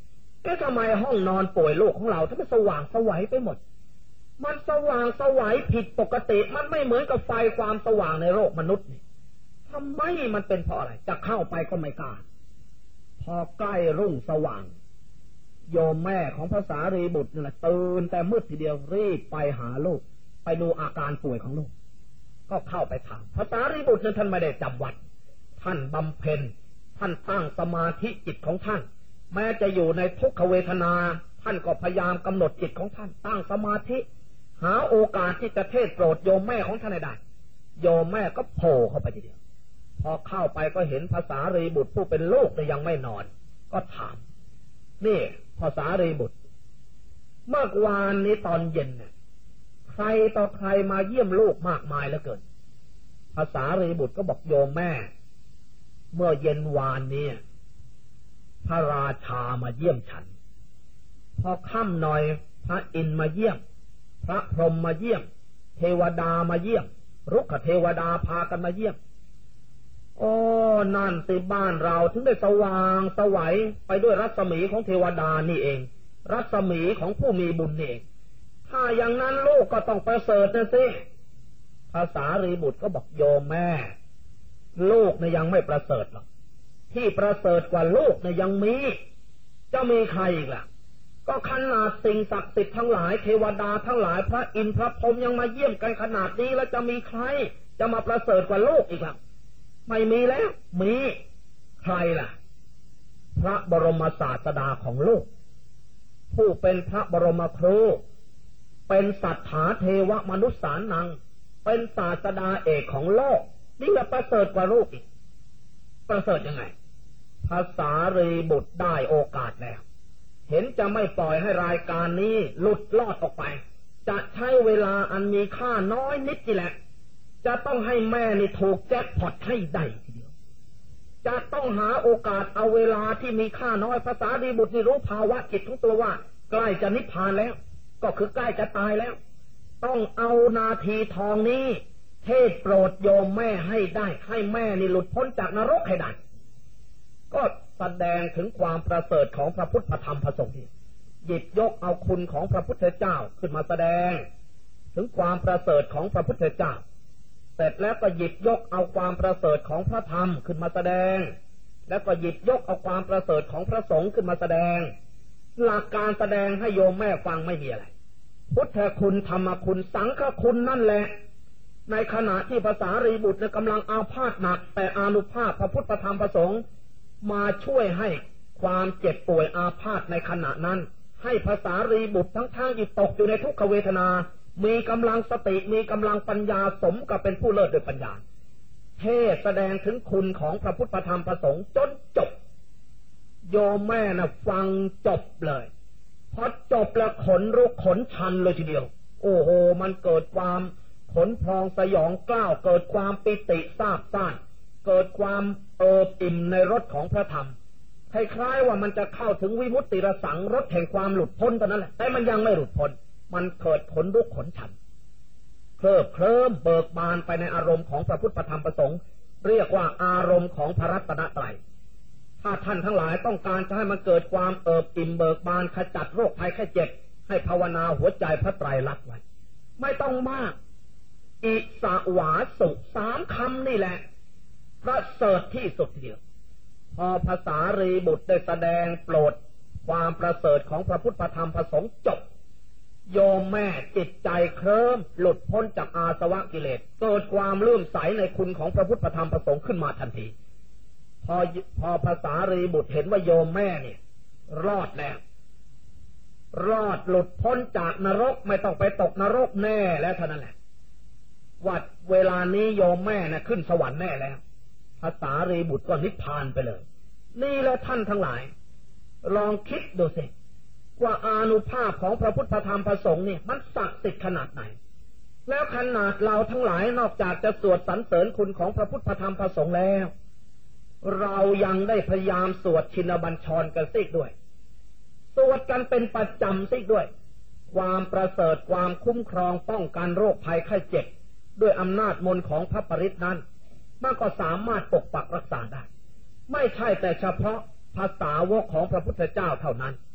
ทำไมห้องนอนป่วยลูกของเราถ้ามันสว่างสวัยไปหมดมันสว่างสวัยผิดปกติมันไม่เหมือนกับไฟความสว่างในโลกมนุษย์นี่ทำไมมันเป็นเพราะอะไรจะเข้าไปก็ไม่กล้าพอใกล้รุ่งสว่างโยมแม่ของพระสารีบุตรนั่นแหละตื่นแต่มืดทีเดียวรีบไปหาลูกไปดูอาการป่วยของลูกก็เข้าไปถามพระสารีบุตรนั้นท่านไม่ได้จำวัดท่านบำเพ็ญท่านตั้งสมาธิจิตของท่านแม้จะอยู่ในทุกขเวทนาท่านก็พยายามกำหนดจิตของท่านตั้งสมาธิหาโอกาสที่จะเทศโปรดโยมแม่ของท่านให้ได้โยมแม่ก็โผล่เข้าไปทีเดียวพอเข้าไปก็เห็นพระสารีบุตรผู้เป็นลูกแต่ยังไม่นอนก็ถามนี่พระสารีบุตรเมื่อวานนี้ตอนเย็นเนี่ยใครต่อใครมาเยี่ยมลูกมากมายเหลือเกินพระสารีบุตรก็บอกโยมแม่เมื่อเย็นวานนี้พระราชามาเยี่ยมฉันพอค่ำหน่อยพระอินทร์มาเยี่ยมพระพรหมมาเยี่ยมเทวดามาเยี่ยมรุกขเทวดาพากันมาเยี่ยมโอ้นั่นสิบ้านเราถึงได้สว่างสวัยไปด้วยรัศมีของเทวดานี่เองรัศมีของผู้มีบุญนี่เองถ้าอย่างนั้นลูกก็ต้องประเสริฐนะสิพระสารีบุตรก็บอกโยมแม่ลูกเนี่ยยังไม่ประเสริฐหรอกที่ประเสริฐกว่าลูกเนี่ยยังมีจะมีใครอีกล่ะก็ขนาดสิ่งศักดิ์สิทธิ์ทั้งหลายเทวดาทั้งหลายพระอินทร์พระพรหมยังมาเยี่ยมกันขนาดนี้แล้วจะมีใครจะมาประเสริฐกว่าลูกอีกล่ะไม่มีแล้วมีใครล่ะพระบรมศาสดาของโลกผู้เป็นพระบรมครูเป็นสัทธาเทวมนุษย์สานังเป็นศาสดาเอกของโลกนี่แหละประเสริฐกว่าลูกอีกประเสริฐยังไงพระสารีบุตรได้โอกาสแล้วเห็นจะไม่ปล่อยให้รายการนี้หลุดลอดออกไปจะใช้เวลาอันมีค่าน้อยนิดนี่แหละจะต้องให้แม่นี่ถูกแจ็คพอตให้ได้ทีเดียวจะต้องหาโอกาสเอาเวลาที่มีค่าน้อยพระสารีบุตรนี่รู้ภาวะจิตของตัวว่าใกล้จะนิพพานแล้วก็คือใกล้จะตายแล้วต้องเอานาทีทองนี้เทศโปรดโยมแม่ให้ได้ให้แม่นี่หลุดพ้นจากนรกให้ได้ก็แสดงถึงความประเสริฐของพระพุทธธรรมพระสงฆ์หยิบยกเอาคุณของพระพุทธเจ้าขึ้นมาแสดงถึงความประเสริฐของพระพุทธเจ้าเสร็จแล้วก็หยิบยกเอาความประเสริฐของพระธรรมขึ้นมาแสดงแล้วก็หยิบยกเอาความประเสริฐของพระสงฆ์ขึ้นมาแสดงหลักการแสดงให้โยมแม่ฟังไม่มีอะไรพุทธคุณธรรมคุณสังฆคุณนั่นแหละในขณะที่พระสารีบุตรกำลังอาพาธหนักแต่อานุภาพพระพุทธธรรมพระสงฆ์มาช่วยให้ความเจ็บป่วยอาพาธในขณะนั้นให้พระสารีบุตรทั้งที่ตกอยู่ในทุกขเวทนามีกำลังสติมีกำลังปัญญาสมกับเป็นผู้เลิศด้วยปัญญาเทศแสดงถึงคุณของพระพุทธธรรมพระสงฆ์จนจบโยมแม่น่ะฟังจบเลยพอจบแล้วขนลุกขนชันเลยทีเดียวโอ้โหมันเกิดความขนพองสยองกล้าวเกิดความปิติซาบซ่านเกิดความอิ่มในรสของพระธรรมคล้ายๆว่ามันจะเข้าถึงวิมุตติรสังรสแห่งความหลุดพ้นตอนนั้นแหละแต่มันยังไม่หลุดพ้นมันเกิดขนลุกขนชันเคลิบเคลิ้มเบิกบานไปในอารมณ์ของพระพุทธธรรมประสงค์เรียกว่าอารมณ์ของพระรัตนตรัยถ้าท่านทั้งหลายต้องการจะให้มันเกิดความอิ่มเบิกบานขจัดโรคภัยไข้เจ็บให้ภาวนาหัวใจพระไตรลักษณ์ไว้ไม่ต้องมากอิสวาสุ3คำนี่แหละประเสริฐที่สุดเดียวพอภาษารีบุตรได้แสดงโปรดความประเสริฐของพระพุทธธรรมพระสงฆ์จบโยมแม่จิตใจเคลิ้มหลุดพ้นจากอาสวะกิเลสเกิดความเลื่อมใสในคุณของพระพุทธธรรมพระสงฆ์ขึ้นมาทันทีพอภาษารีบุตรเห็นว่าโยมแม่เนี่ยรอดแล้วรอดหลุดพ้นจากนรกไม่ต้องไปตกนรกแน่แล้วเท่านั้นแหละว่าเวลานี้โยมแม่น่ะขึ้นสวรรค์แน่แล้วภาษารีบุตรก็นิพพานไปเลยนี่แหละท่านทั้งหลายลองคิดดูสิว่าอานุภาพของพระพุทธธรรมพระสงฆ์เนี่ยมันศักดิ์สิทธิ์ขนาดไหนแล้วขนาดเราทั้งหลายนอกจากจะสวดสรรเสริญคุณของพระพุทธธรรมพระสงฆ์แล้วเรายังได้พยายามสวดชินบัญชรกันซิด้วยสวดกันเป็นประจำซิด้วยความประเสริฐความคุ้มครองป้องกันโรคภัยไข้เจ็บด้วยอำนาจมนต์ของพระปริตรนั้นมันก็สามารถปกปักรักษาได้ไม่ใช่แต่เฉพาะภาษาวกของพระพุทธเจ้าเท่านั้น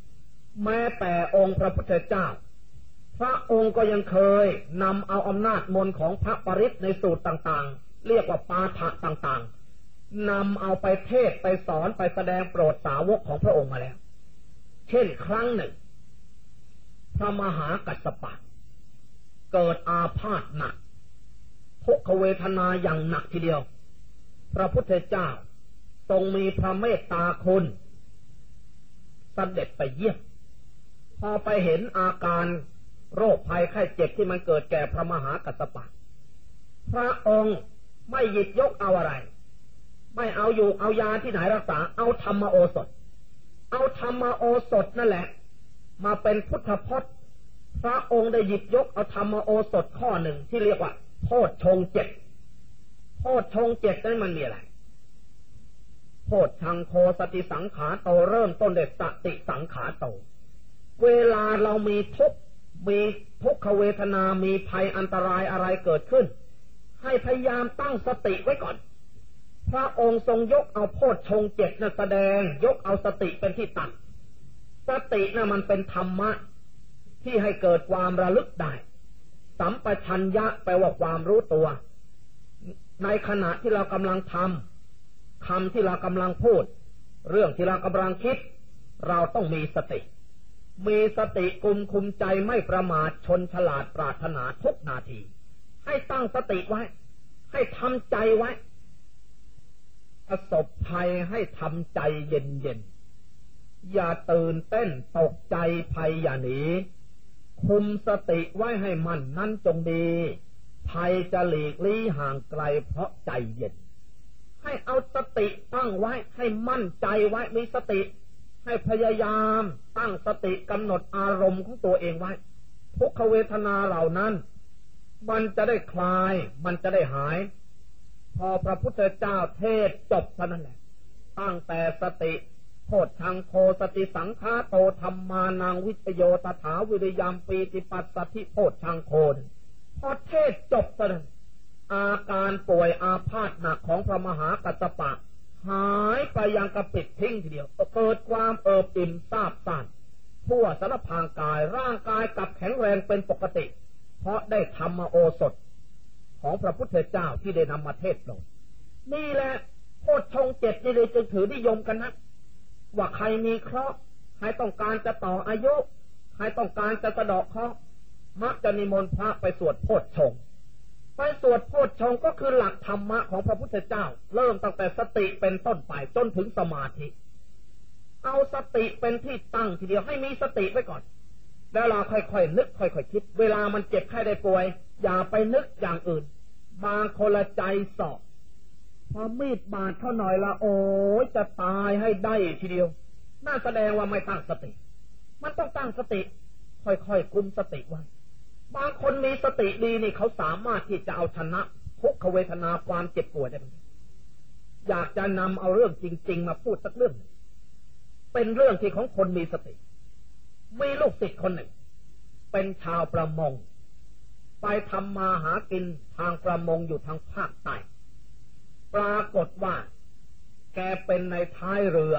แม้แต่องค์พระพุทธเจ้าพระองค์ก็ยังเคยนำเอาอำนาจมนต์ของพระปริตรในสูตรต่างๆเรียกว่าปาฐะต่างๆนำเอาไปเทศน์ไปสอนไปแสดงโปรดสาวกของพระองค์มาแล้วเช่นครั้งหนึ่งพระมหากัสสปะเกิดอาพาธหนักทุกขเวทนาอย่างหนักทีเดียวพระพุทธเจ้าทรงมีพระเมตตาคุณเสด็จไปเยี่ยมพอไปเห็นอาการโรคภัยไข้เจ็บที่มันเกิดแก่พระมหากัสสปะพระองค์ไม่หยิบยกเอาอะไรไม่เอาอยู่เอายาที่ไหนรักษาเอาธรรมโอสถเอาธรรมโอสถนั่นแหละมาเป็นพุทธพจน์พระองค์ได้หยิบยกเอาธรรมโอสถข้อหนึ่งที่เรียกว่าโพชฌงค์เจ็ดโพชฌงค์เจ็ดนั้นมันมีอะไรโพชฌังโฆสติสังขาโตเริ่มต้นด้วยสติสังขาโตเวลาเรามีทุกขเวทนามีภัยอันตรายอะไรเกิดขึ้นให้พยายามตั้งสติไว้ก่อนพระองค์ทรงยกเอาโพชฌงค์เจ็ดน่ะแสดงยกเอาสติเป็นที่ตั้งสติน่ะมันเป็นธรรมะที่ให้เกิดความระลึกได้สัมปชัญญะแปลว่าความรู้ตัวในขณะที่เรากำลังทำคำที่เรากำลังพูดเรื่องที่เรากำลังคิดเราต้องมีสติคุมใจไม่ประมาทชนฉลาดปรารถนาทุกนาทีให้ตั้งสติไว้ให้ทำใจไว้ประสบภัยให้ทำใจเย็นๆอย่าตื่นเต้นตกใจภัยอย่าหนีคุมสติไว้ให้มั่นนั้นจงดีภัยจะหลีกลี่ห่างไกลเพราะใจเย็นให้เอาสติตั้งไว้ให้มั่นใจไว้มีสติให้พยายามตั้งสติกำหนดอารมณ์ของตัวเองไว้ทุกขเวทนาเหล่านั้นมันจะได้คลายมันจะได้หายพอพระพุทธเจ้าเทศจบเท่านั้นแหละตั้งแต่สติโพชฌังโฆสติสังขาโตธัมมานังวิชโยตถาวิริยามปีติปัสสธิโพชฌังโฆพอเทศจบเท่านั้นอาการป่วยอาพาธหนักของพระมหากัสสปะหายไปอย่างกระปิดทิ้งทีเดียวเกิดความเอิบอิ่มซาบซ่านทั่วสารพางกายร่างกายกลับแข็งแรงเป็นปกติเพราะได้ธรรมโอสถของพระพุทธเจ้าที่ได้นำมาเทศน์ลงนี่แหละโพชฌงค์เจ็ดนี่เลยจึงถือนิยมกันนะว่าใครมีเคราะห์ใครต้องการจะต่ออายุใครต้องการจะสะเดาะเคราะห์มักจะนิมนต์พระไปสวดโพชฌงค์ไปสวดโพชฌงค์ก็คือหลักธรรมะของพระพุทธเจ้าเริ่มตั้งแต่สติเป็นต้นไปจนถึงสมาธิเอาสติเป็นที่ตั้งทีเดียวให้มีสติไว้ก่อนแล้วเราค่อยๆนึกค่อยๆคิดเวลามันเจ็บไข้ได้ป่วยอย่าไปนึกอย่างอื่นบางคนละใจสอบพอมีดบาดเข้าหน่อยละโอ้ยจะตายให้ได้ทีเดียวน่าแสดงว่าไม่ตั้งสติมันต้องตั้งสติค่อยๆคุมสติไว้บางคนมีสติดีนี่เขาสามารถที่จะเอาชนะทุกขเวทนาความเจ็บปวดได้อยากจะนำเอาเรื่องจริงๆมาพูดสักเรื่องเป็นเรื่องที่ของคนมีสติมีลูกศิษย์คนหนึ่งเป็นชาวประมงไปทำมาหากินทางประมงอยู่ทางภาคใต้ปรากฏว่าแกเป็นในท้ายเรือ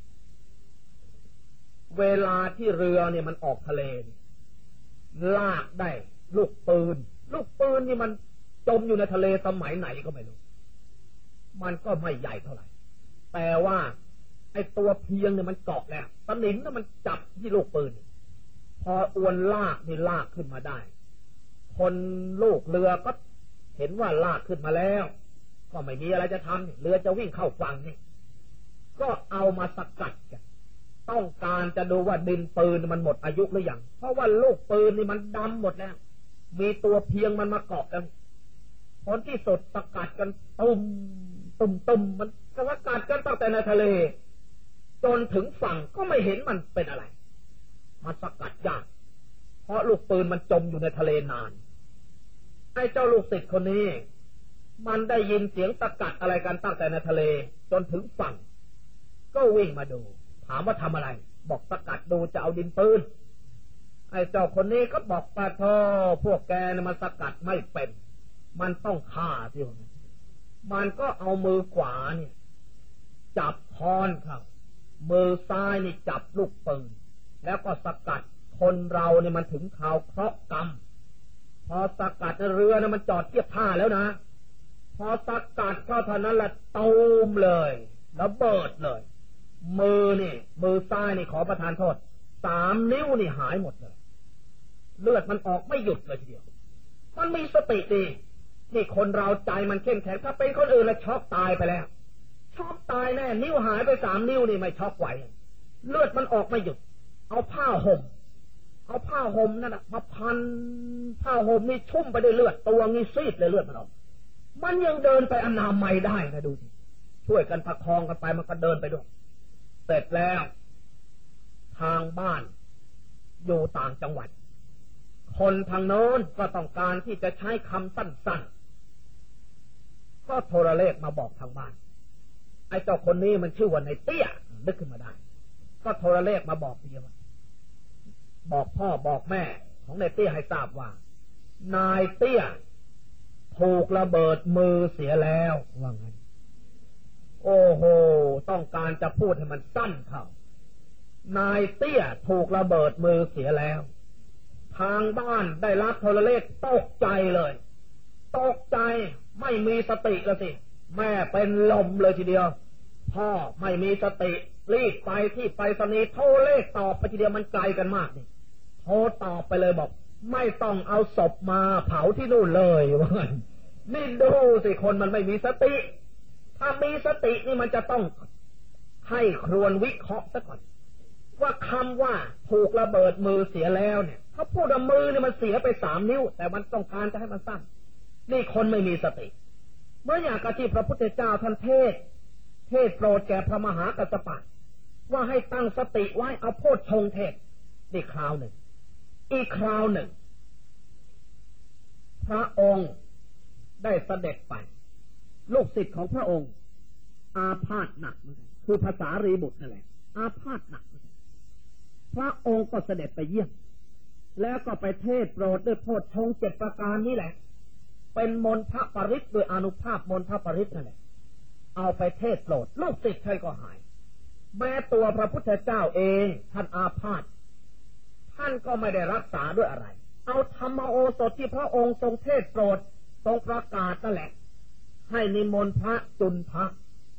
เวลาที่เรือเนี่ยมันออกทะเลลากได้ลูกปืนนี่มันจมอยู่ในทะเลสมัยไหนก็ไม่รู้มันก็ไม่ใหญ่เท่าไหร่แต่ว่าไอ้ตัวเพียงเนี่ยมันเกาะแล้วสนิมเนี่ยมันจับที่ลูกปืนพออวนลากนี่ลากขึ้นมาได้คนลูกเรือก็เห็นว่าลากขึ้นมาแล้วก็ไม่มีอะไรจะทำเรือจะวิ่งเข้าฝั่งนี่ก็เอามาสกัดกันต้องการจะดูว่าดินปืนมันหมดอายุหรือยังเพราะว่าลูกปืนนี่มันดำหมดแล้วมีตัวเพียงมันมาเกาะกันผลที่สุดสกัดกันตุ่มมันสกัดกันตั้งแต่ในทะเลจนถึงฝั่งก็ไม่เห็นมันเป็นอะไรมันสกัดยากเพราะลูกปืนมันจมอยู่ในทะเลนานไอ้เจ้าลูกศิษย์คนนี้มันได้ยินเสียงสกัดอะไรกันตั้งแต่ในทะเลจนถึงฝั่งก็วิ่งมาดูถามว่าทำอะไรบอกสกัดดูจะเอาดินปืนไอ้เจ้าคนนี้ก็บอกปะโธ่พวกแกเนี่ยมันสกัดไม่เป็นมันต้องฆ่าที่มันก็เอามือขวาเนี่ยจับค้อนครับมือซ้ายนี่จับลูกปืนแล้วก็สกัดคนเราเนี่ยมันถึงข่าวเคราะห์กรรมพอสกัดเรือเนี่ยมันจอดเทียบท่าแล้วนะพอสกัดเข้าเท่านั้นแหละตูมเลยแล้วเบิดเลยมือซ้ายนี่ขอประทานโทษ3 นิ้วนี่หายหมดเลยเลือดมันออกไม่หยุดเลยทีเดียวมันมีสติดีนี่คนเราใจมันเข้มแข็งถ้าเป็นคนอื่นแล้วช็อกตายไปแล้วช็อกตายแน่นิ้วหายไป3 นิ้วนี่ไม่ช็อกไหวเลือดมันออกไม่หยุดเอาผ้าห่มนั่นน่ะมาพันผ้าห่มนี่ชุ่มไปด้วยเลือดตัวงี้ซีดเลยเลือดมันออกมันยังเดินไปอนามัยได้นะดูสิช่วยกันประคองกันไปมันก็เดินไปด้วยเสร็จแล้วทางบ้านอยู่ต่างจังหวัดคนทางโน้นก็ต้องการที่จะใช้คำสั้นๆก็โทรเลขมาบอกทางบ้านไอ้เจ้าคนนี้มันชื่อว่าในเตี้ยนึกขึ้นมาได้ก็โทรเลขมาบอกเดียวบอกพ่อบอกแม่ของในเตี้ยให้ทราบว่านายเตี้ยถูกระเบิดมือเสียแล้วว่าไงโอ้โหต้องการจะพูดให้มันสั้นเข้านายเตี้ยถูกระเบิดมือเสียแล้วทางบ้านได้รับโทรเลขตกใจเลยตกใจไม่มีสติแล้วสิแม่เป็นลมเลยทีเดียวพ่อไม่มีสติรีบไปที่ไปรษณีย์โทรเลขตอบไปทีเดียวมันไกลกันมากนี่โทรตอบไปเลยบอกไม่ต้องเอาศพมาเผาที่นู่นเลยว่างั้นนี่ดูสิคนมันไม่มีสติถ้ามีสตินี่มันจะต้องให้ครวญวิเคราะห์ซะก่อนว่าคำว่าถูกระเบิดมือเสียแล้วเนี่ยเขาพูดว่ามือเนี่ยมันเสียไป3 นิ้วแต่มันต้องการจะให้มันสั้นนี่คนไม่มีสติเมื่ออย่างกะที่พระพุทธเจ้าท่านเทศโปรดแก่พระมหากัสสปะว่าให้ตั้งสติไว้เอาโพชฌงค์เทศนี่คราวหนึ่งอีกคราวหนึ่งพระองค์ได้เสด็จไปลูกศิษย์ของพระองค์อาพาธหนักคือภาษารีบุตรนั่นแหละอาพาธหนักพระองค์ก็เสด็จไปเยี่ยมแล้วก็ไปเทศโปรดด้วยโพชฌงค์7 ประการนี้แหละเป็นมนทปริศโดยอานุภาพมนทปริศนั่นแหละเอาไปเทศโปรดลูกศิษย์ใครก็หายแม้ตัวพระพุทธเจ้าเองท่านอาพาธท่านก็ไม่ได้รักษาด้วยอะไรเอาธรรมโอสถที่พระองค์ทรงเทศโปรดทรงประกาศนั่นแหละให้นิมนต์พระจุนทะ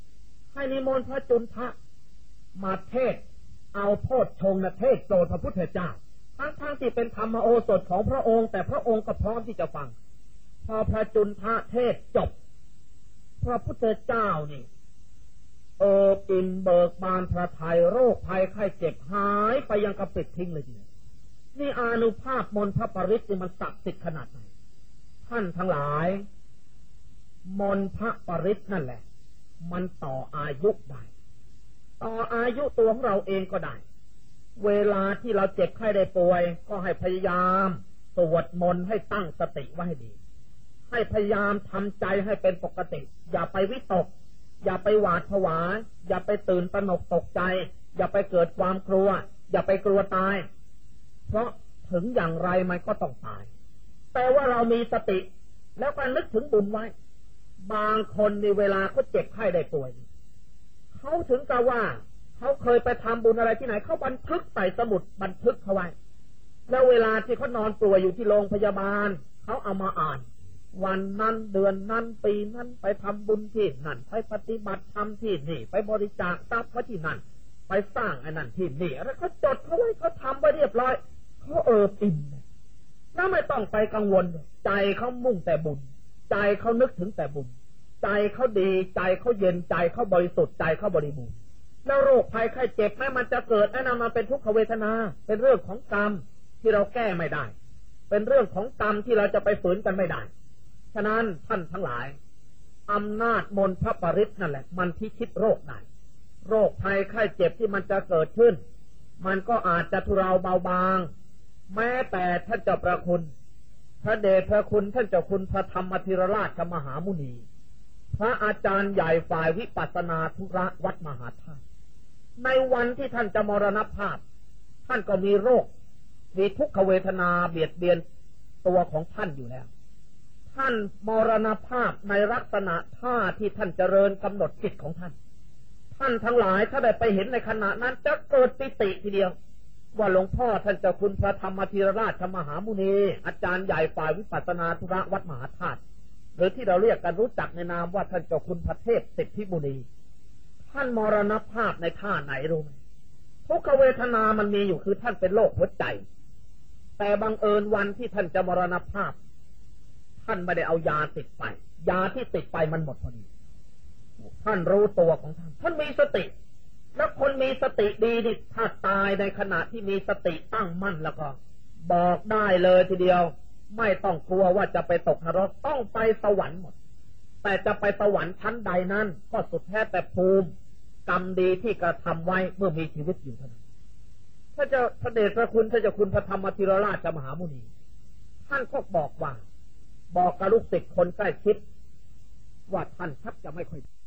มาเทศเอาโพชฌงค์เทศโปรดพระพุทธเจ้าทั้งที่เป็นธรรมโอสถของพระองค์แต่พระองค์ก็พร้อมที่จะฟังพอพระจุนทะเทศจบพระพุทธเจ้านี่อิ่มเบิกบานพระทัยโรคภัยไข้เจ็บหายไปยังกระปิดทิ้งเลยทีเดียวนี่อานุภาพมนทปริศนี่มันศักดิ์สิทธิ์ขนาดไหนท่านทั้งหลายมนทปริศนั่นแหละมันต่ออายุได้ต่ออายุตัวของเราเองก็ได้เวลาที่เราเจ็บไข้ได้ป่วยก็ให้พยายามสวดมนต์ให้ตั้งสติไว้ให้ดีให้พยายามทำใจให้เป็นปกติอย่าไปวิตกอย่าไปหวาดผวาอย่าไปตื่นตระหนกตกใจอย่าไปเกิดความกลัวอย่าไปกลัวตายเพราะถึงอย่างไรมันก็ต้องตายแต่ว่าเรามีสติแล้วก็นึกถึงบุญไว้บางคนในเวลาเขาเจ็บไข้ได้ป่วยเขาถึงกับว่าเขาเคยไปทำบุญอะไรที่ไหนเขาบันทึกใส่สมุดบันทึกเขาไว้แล้วเวลาที่เขานอนป่วยอยู่ที่โรงพยาบาลเขาเอามาอ่านวันนั้นเดือนนั้นปีนั้นไปทำบุญที่นั่นไปปฏิบัติธรรมที่นี่ไปบริจาคทรัพย์ไว้ที่นั่นไปสร้างไอ้นั่นที่นี่แล้วเขาจดเขาไว้เขาทำไว้เรียบร้อยเขาอิ่มแล้วไม่ต้องไปกังวลใจเขามุ่งแต่บุญใจเขานึกถึงแต่บุญใจเขาดีใจเขาเย็นใจเขาบริสุทธิ์ใจเขาบริบูรณ์แล้วโรคภัยไข้เจ็บแม้มันจะเกิดไอ้นั่นมันเป็นทุกขเวทนาเป็นเรื่องของกรรมที่เราแก้ไม่ได้เป็นเรื่องของกรรมที่เราจะไปฝืนกันไม่ได้ฉะนั้นท่านทั้งหลายอำนาจมนทปริศนั่นแหละมันพิชิตโรคได้โรคภัยไข้เจ็บที่มันจะเกิดขึ้นมันก็อาจจะทุเราเบาบางแม้แต่ท่านเจ้าประคุณพระเดชพระคุณท่านเจ้าคุณพระธรรมธิรราชมหามุนีพระอาจารย์ใหญ่ฝ่ายวิปัสสนาธุระวัดมหาธาตุในวันที่ท่านจะมรณภาพท่านก็มีโรคมีทุกขเวทนาเบียดเบียนตัวของท่านอยู่แล้วท่านมรณภาพในลักษณะท่าที่ท่านเจริญกำหนดจิตของท่านทั้งหลายถ้าได้ไปเห็นในขณะนั้นจะเกิดปิติทีเดียวว่าหลวงพ่อท่านเจ้าคุณพระธรรมธีรราชมหามุนีอาจารย์ใหญ่ฝ่ายวิปัสสนาธุระวัดมหาธาตุหรือที่เราเรียกกันรู้จักในนามว่าท่านเจ้าคุณพระเทพสิทธิมุนีท่านมรณภาพในท่าไหนรู้ไหมทุกขเวทนามันมีอยู่คือท่านเป็นโรคหัวใจแต่บังเอิญวันที่ท่านจะมรณภาพท่านไม่ได้เอายาติดไปยาที่ติดไปมันหมดพอดีท่านรู้ตัวของท่านมีสติแล้วคนมีสติดีนี่ถ้าตายในขณะที่มีสติตั้งมั่นแล้วก็บอกได้เลยทีเดียวไม่ต้องกลัวว่าจะไปตกนรกต้องไปสวรรค์หมดแต่จะไปสวรรค์ชั้นใดนั้นก็สุดแท้แต่ภูมิกรรมดีที่กระทำไว้เมื่อมีชีวิตอยู่เท่านั้นถ้าจะพระเดชพระคุณถ้าจะคุณพระธรรมธีรราชมหามุนีท่านก็บอกกับลูกศิษย์คนใกล้ชิดว่าท่านชักจะไม่ค่อย